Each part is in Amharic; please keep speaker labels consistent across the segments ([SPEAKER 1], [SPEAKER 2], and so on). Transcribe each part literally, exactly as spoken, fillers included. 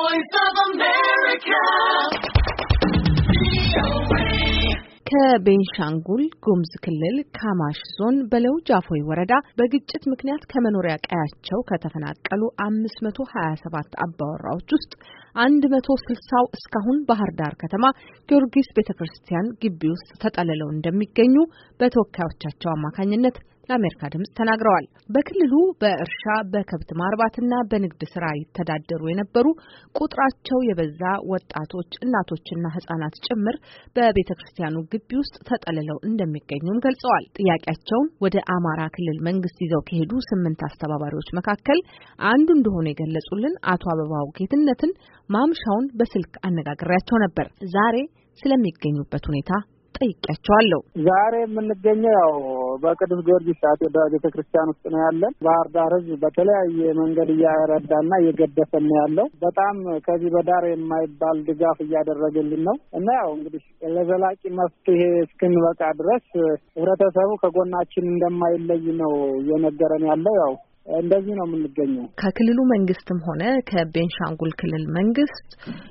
[SPEAKER 1] voice of America.
[SPEAKER 2] ከቤንሻንጉል ጉሙዝ ክልል ካማሽ ዞን በለው ጃፎይ ወረዳ በግጭት ምክንያት ከመኖሪያ ቀያቸው ከተፈናቀሉ አምስት መቶ ሀያ ሰባት አባወራዎች ውስጥ አንድ መቶ ስልሳው እስካሁን ባህር ዳር ከተማ ጊዮርጊስ ቤተክርስቲያን ግቢ ውስጥ ተጠልለው እንደሚገኙ በተወካዮቻቸው አማካኝነት ለአሜሪካ ድምጽ ተናግረዋል። በክልሉ በእርሻ በከብት ማርባትና በንግድ ስራ ይተዳደሩ የነበሩ ቁጥራቸው የበዛ ወጣቶች፣ እናቶችና ህጻናት ጭምር በቤተክርስቲያኑ ግቢ ውስጥ ተጠልለው እንደሚገኙም ገልጸዋል። ጥያቄያቸውን ወደ አማራ ክልል መንግስት ይዘው ከሄዱ ስምንት አስተባባሪዎች መካከል አንዱ እንደሆነ የገለጹልን አቶ አበባው ጌትነትን ማምሻውን በስልክ አነጋግሬያቸው ነበር። ዛሬ ስለሚገኙበት ሁኔታ ጠይቄያቸዋለሁ።
[SPEAKER 3] ዛሬ የምንገኘው ያው በቅዱስ ጊዮርጊስ አጥቢያ ቤተክርስቲያን ውስጥ ነው ያለን። ባህር ዳር ህዝብ በተለያየ መንገድ እያረዳና እየገደፈ ነው ያለው። በጣም ከዚህ በዳር የማይባል ድጋፍ እያደረገልን ነው እና ያው እንግዲህ ለዘላቂ መፍትሄ እስክንበቃ ድረስ ህብረተሰቡ ከጎናችን እንደማይለይ ነው እየነገረን ያለው። ያው እንደዚህ ነው የምንገኘው።
[SPEAKER 2] ከክልሉ መንግስትም ሆነ ከቤንሻንጉል ክልል መንግስት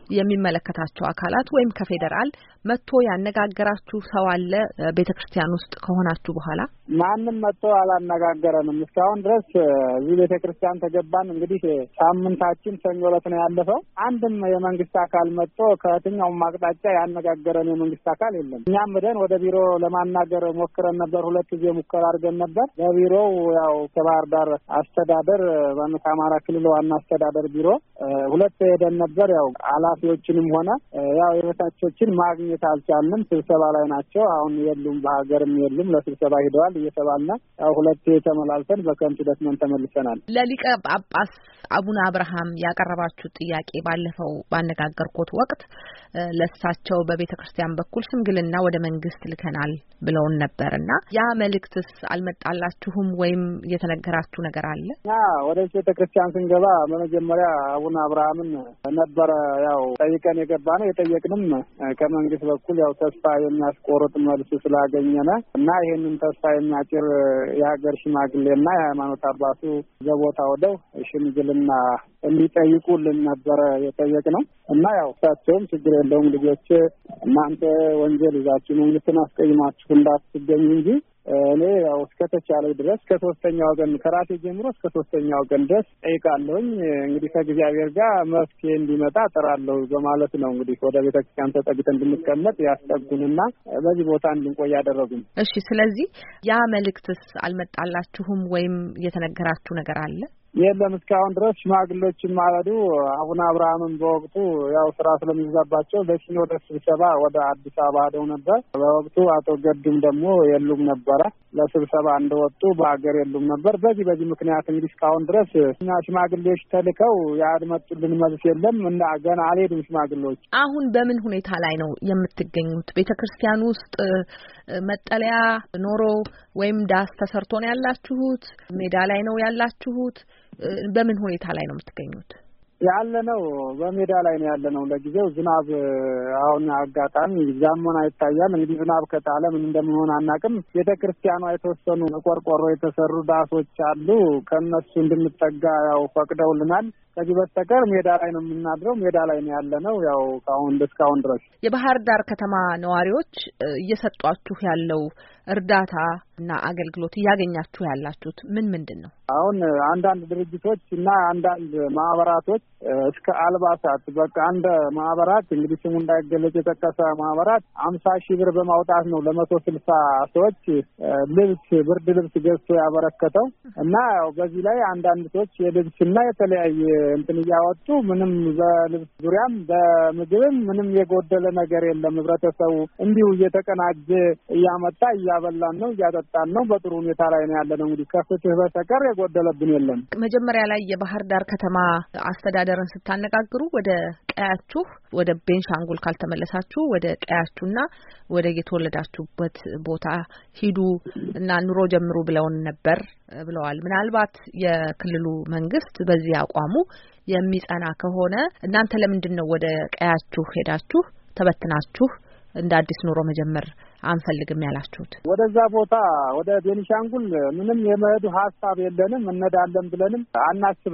[SPEAKER 2] የሚመለከታቸው አካላት ወይም ከፌደራል መጥቶ ያነጋገራችሁ ሰው አለ? ቤተክርስቲያን ውስጥ ከሆናችሁ በኋላ
[SPEAKER 3] ማንንም መጥቶ አላነጋገረንም እስካሁን ድረስ። እዚህ ቤተክርስቲያን ተገባን እንግዲህ ሳምንታችን ሰኞ ዕለት ነው ያለፈው። አንድም የመንግስት አካል መጥቶ ከየትኛውም አቅጣጫ ያነጋገረን የመንግስት አካል የለም። እኛም ሄደን ወደ ቢሮ ለማናገር ሞክረን ነበር። ሁለት ጊዜ ሙከራ አድርገን ነበር። በቢሮው ያው ከባህር ዳር አስተዳደር በአማራ ክልል ዋና አስተዳደር ቢሮ ሁለት ሄደን ነበር። ያው ኃላፊዎችንም ሆነ ያው የበታቾችን ማግኘት አልቻልንም። ስብሰባ ላይ ናቸው። አሁን የሉም፣ በሀገርም የሉም፣ ለስብሰባ ሄደዋል እየተባልና ያው ሁለት ተመላልሰን በከንቱ ደስመን ተመልሰናል።
[SPEAKER 2] ለሊቀ ጳጳስ አቡነ አብርሃም ያቀረባችሁ ጥያቄ ባለፈው ባነጋገርኩት ወቅት ለሳቸው በቤተክርስቲያን በኩል ሽምግልና ወደ መንግስት ልከናል ብለውን ነበርና ያ መልእክትስ አልመጣላችሁም ወይም የተነገራችሁ ነገር አለ?
[SPEAKER 3] ያ ወደ ቤተክርስቲያን ስንገባ በመጀመሪያ አቡነ አብርሃምን ነበረ ያው ጠይቀን የገባነው። የጠየቅንም ከመንግስት በኩል ያው ተስፋ የሚያስቆርጥ መልስ ስላገኘነ እና ይሄንን ተስፋ የሚያጭር የሀገር ሽማግሌና የሃይማኖት አባቱ በቦታ ወደው ሽምግልና እንዲጠይቁልን ነበረ የጠየቅነው እና ያው እሳቸውም ችግር የለውም ልጆች እናንተ ወንጀል ይዛችሁ መንግስትን አስቀይማችሁ እንዳትገኙ እንጂ እኔ ያው እስከተቻለ ድረስ ከሶስተኛ ወገን ከራሴ ጀምሮ እስከ ሶስተኛ ወገን ድረስ ጠይቃለሁኝ። እንግዲህ ከእግዚአብሔር ጋር መፍትሄ እንዲመጣ ጥራለሁ በማለት ነው እንግዲህ ወደ ቤተክርስቲያን ተጠግተን እንድንቀመጥ ያስጠጉንና በዚህ ቦታ እንድንቆይ ያደረጉን።
[SPEAKER 2] እሺ፣ ስለዚህ ያ መልእክትስ አልመጣላችሁም ወይም የተነገራችሁ ነገር አለ?
[SPEAKER 3] የለም እስካሁን ድረስ ሽማግሌዎችን ማለዱ አቡነ አብርሃምን በወቅቱ ያው ስራ ስለሚዛባቸው ለሲኖዶስ ስብሰባ ወደ አዲስ አበባ ሄደው ነበር። በወቅቱ አቶ ገዱም ደግሞ የሉም ነበረ። ለስብሰባ እንደወጡ በሀገር የሉም ነበር። በዚህ በዚህ ምክንያት እንግዲህ እስካሁን ድረስ እኛ ሽማግሌዎች ተልከው ያድመጡልን መልስ የለም እና ገና አልሄዱም ሽማግሌዎች።
[SPEAKER 2] አሁን በምን ሁኔታ ላይ ነው የምትገኙት? ቤተክርስቲያን ውስጥ መጠለያ ኖሮ ወይም ዳስ ተሰርቶ ነው ያላችሁት? ሜዳ ላይ ነው ያላችሁት? በምን ሁኔታ ላይ ነው የምትገኙት?
[SPEAKER 3] ያለነው በሜዳ ላይ ነው ያለነው። ለጊዜው ዝናብ አሁን አጋጣሚ ዛመና ይታያል። እንግዲህ ዝናብ ከጣለ ምን እንደምንሆን አናውቅም። ቤተክርስቲያኗ የተወሰኑ ቆርቆሮ የተሰሩ ዳሶች አሉ። ከነሱ እንድንጠጋ ያው ፈቅደውልናል። ከዚህ በስተቀር ሜዳ ላይ ነው የምናድረው። ሜዳ ላይ ነው ያለነው ያው ካሁን እስካሁን ድረስ።
[SPEAKER 2] የባህር ዳር ከተማ ነዋሪዎች እየሰጧችሁ ያለው እርዳታ እና አገልግሎት እያገኛችሁ ያላችሁት ምን ምንድን ነው?
[SPEAKER 3] አሁን አንዳንድ ድርጅቶች እና አንዳንድ ማህበራቶች እስከ አልባሳት በቃ አንድ ማህበራት እንግዲህ ስሙ እንዳይገለጽ የጠቀሰ ማህበራት አምሳ ሺህ ብር በማውጣት ነው ለመቶ ስልሳ ሰዎች ልብስ ብርድ ልብስ ገዝቶ ያበረከተው እና ያው በዚህ ላይ አንዳንድ ሰዎች የልብስና የተለያየ እንትን እያወጡ ምንም በልብስ ዙሪያም በምግብም ምንም የጎደለ ነገር የለም። ህብረተሰቡ እንዲሁ እየተቀናጀ እያመጣ እያበላን ነው እያጠጣን ነው። በጥሩ ሁኔታ ላይ ነው ያለነው። እንግዲህ ከፍትህ በስተቀር የጎደለብን የለም።
[SPEAKER 2] መጀመሪያ ላይ የባህር ዳር ከተማ አስተዳደርን ስታነጋግሩ ወደ ቀያችሁ ወደ ቤንሻንጉል ካልተመለሳችሁ ወደ ቀያችሁና ወደ የተወለዳችሁበት ቦታ ሂዱ እና ኑሮ ጀምሩ ብለውን ነበር ብለዋል። ምናልባት የክልሉ መንግስት በዚህ አቋሙ የሚጸና ከሆነ እናንተ ለምንድን ነው ወደ ቀያችሁ ሄዳችሁ ተበትናችሁ እንደ አዲስ ኑሮ መጀመር አንፈልግም ያላችሁት?
[SPEAKER 3] ወደዛ ቦታ ወደ ቤንሻንጉል ምንም የመሄዱ ሐሳብ የለንም። እንሄዳለን ብለንም አናስብም።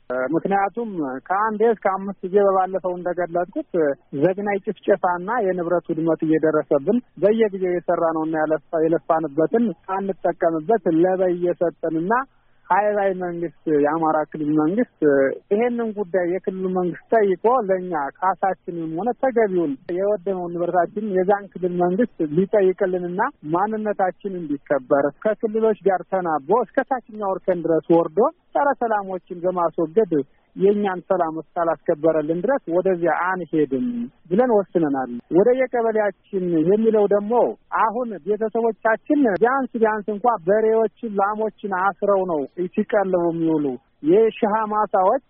[SPEAKER 3] ምክንያቱም ከአንድ እስከ አምስት ጊዜ በባለፈው እንደገለጽኩት ዘግናይ ጭፍጨፋና የንብረት ውድመት እየደረሰብን በየጊዜው የሰራ ነውና ያለፋ የለፋንበትን አንጠቀምበት ለበየሰጠንና ሀይባይ መንግስት የአማራ ክልል መንግስት ይሄንን ጉዳይ የክልሉ መንግስት ጠይቆ ለኛ ካሳችንን ሆነ ተገቢውን የወደመውን ንብረታችን የዛን ክልል መንግስት ሊጠይቅልንና ማንነታችን እንዲከበር ከክልሎች ጋር ተናቦ እስከ ታችኛው እርከን ድረስ ወርዶ ጸረ ሰላሞችን በማስወገድ የኛን ሰላም እስካላስከበረልን ድረስ ወደዚያ አንሄድም ብለን ወስነናል። ወደ የቀበሌያችን የሚለው ደግሞ አሁን ቤተሰቦቻችን ቢያንስ ቢያንስ እንኳን በሬዎችን ላሞችን አስረው ነው ሲቀልቡ የሚውሉ። የሻሃ ማሳዎች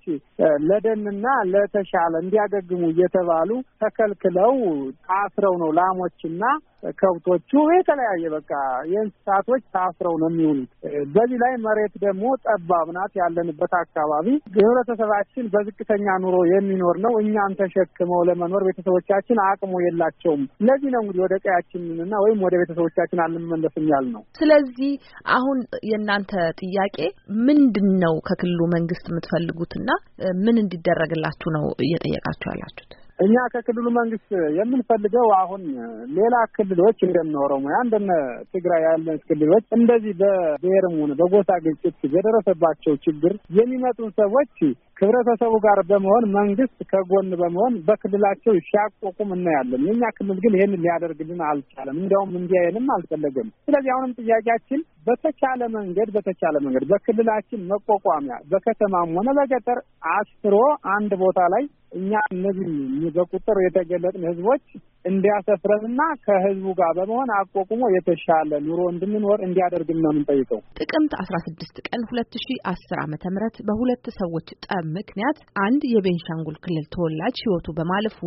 [SPEAKER 3] ለደንና ለተሻለ እንዲያገግሙ እየተባሉ ተከልክለው ታስረው ነው ላሞችና ከብቶቹ የተለያየ በቃ የእንስሳቶች ታስረው ነው የሚውሉት። በዚህ ላይ መሬት ደግሞ ጠባብ ናት። ያለንበት አካባቢ ህብረተሰባችን በዝቅተኛ ኑሮ የሚኖር ነው። እኛን ተሸክመው ለመኖር ቤተሰቦቻችን አቅሙ የላቸውም። ለዚህ ነው እንግዲህ ወደ ቀያችንና ወይም ወደ ቤተሰቦቻችን አንመለስም ያልነው።
[SPEAKER 2] ስለዚህ አሁን የእናንተ ጥያቄ ምንድነው? ከክልሉ መንግስት የምትፈልጉትና ምን እንዲደረግላችሁ ነው እየጠየቃችሁ ያላችሁት?
[SPEAKER 3] እኛ ከክልሉ መንግስት የምንፈልገው አሁን ሌላ ክልሎች እንደነ ኦሮሚያ እንደነ ትግራይ ያለ ክልሎች እንደዚህ በብሔርም ሆነ በጎሳ ግጭት የደረሰባቸው ችግር የሚመጡ ሰዎች ከህብረተሰቡ ጋር በመሆን መንግስት ከጎን በመሆን በክልላቸው ሲያቋቁም እናያለን። የኛ ክልል ግን ይሄን ሊያደርግልን አልቻለም። እንዲያውም እንዲያየንም አልፈለገም። ስለዚህ አሁንም ጥያቄያችን በተቻለ መንገድ በተቻለ መንገድ በክልላችን መቋቋሚያ በከተማም ሆነ በገጠር አስፍሮ አንድ ቦታ ላይ እኛ እነዚህ በቁጥር የተገለጥን ህዝቦች እንዲያሰፍረንና ከህዝቡ ጋር በመሆን አቋቁሞ የተሻለ ኑሮ እንድንኖር እንዲያደርግልን ነው የምንጠይቀው።
[SPEAKER 2] ጥቅምት አስራ ስድስት ቀን ሁለት ሺህ አስር ዓመተ ምህረት በሁለት ሰዎች ጠብ ምክንያት አንድ የቤንሻንጉል ክልል ተወላጅ ህይወቱ በማለፉ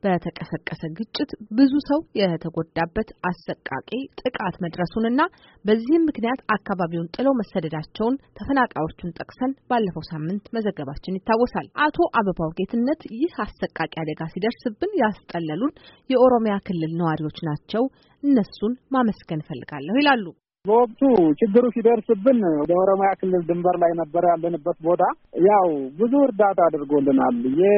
[SPEAKER 2] በተቀሰቀሰ ግጭት ብዙ ሰው የተጎዳበት አሰቃቂ ጥቃት መድረሱንና በዚህም ምክንያት አካባቢውን ጥለው መሰደዳቸውን ተፈናቃዮቹን ጠቅሰን ባለፈው ሳምንት መዘገባችን ይታወሳል። አቶ አበባው ጌትነት ይህ አሰቃቂ አደጋ ሲደርስብን ያስጠለሉን የኦሮሚያ ክልል ነዋሪዎች ናቸው፣ እነሱን ማመስገን ፈልጋለሁ ይላሉ።
[SPEAKER 3] በወቅቱ ችግሩ ሲደርስብን ወደ ኦሮሚያ ክልል ድንበር ላይ ነበር ያለንበት ቦታ። ያው ብዙ እርዳታ አድርጎልናል።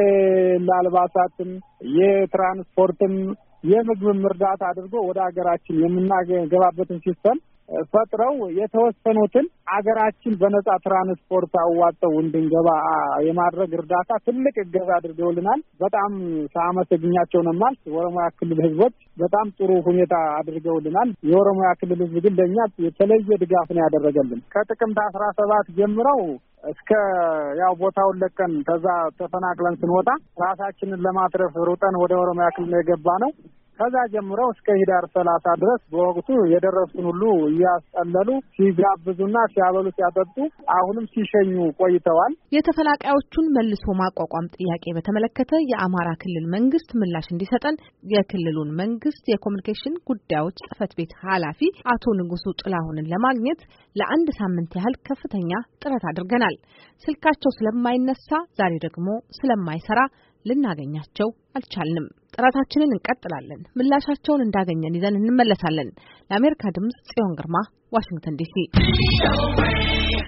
[SPEAKER 3] የአልባሳትም የትራንስፖርትም የምግብም እርዳታ አድርጎ ወደ ሀገራችን የምናገባበትን ሲስተም ፈጥረው የተወሰኑትን አገራችን በነጻ ትራንስፖርት አዋጣው እንድንገባ የማድረግ እርዳታ ትልቅ እገዛ አድርገውልናል። በጣም ሳመሰግኛቸው ነው ማለት የኦሮሚያ ክልል ህዝቦች በጣም ጥሩ ሁኔታ አድርገውልናል። የኦሮሚያ ክልል ህዝብ ግን ለኛ የተለየ ድጋፍ ነው ያደረገልን። ከጥቅምት አስራ ሰባት ጀምረው እስከ ያው ቦታውን ለቀን ከዛ ተፈናቅለን ስንወጣ ራሳችንን ለማትረፍ ሩጠን ወደ ኦሮሚያ ክልል የገባ ነው። ከዛ ጀምረው እስከ ህዳር ሰላሳ ድረስ በወቅቱ የደረሱን ሁሉ እያስጠለሉ ሲጋብዙና ሲያበሉ ሲያጠጡ አሁንም ሲሸኙ ቆይተዋል።
[SPEAKER 2] የተፈናቃዮቹን መልሶ ማቋቋም ጥያቄ በተመለከተ የአማራ ክልል መንግስት ምላሽ እንዲሰጠን የክልሉን መንግስት የኮሙኒኬሽን ጉዳዮች ጽህፈት ቤት ኃላፊ አቶ ንጉሱ ጥላሁንን ለማግኘት ለአንድ ሳምንት ያህል ከፍተኛ ጥረት አድርገናል። ስልካቸው ስለማይነሳ ዛሬ ደግሞ ስለማይሰራ ልናገኛቸው አልቻልንም። ጥረታችንን እንቀጥላለን። ምላሻቸውን እንዳገኘን ይዘን እንመለሳለን። ለአሜሪካ ድምጽ ጽዮን ግርማ፣ ዋሽንግተን ዲሲ።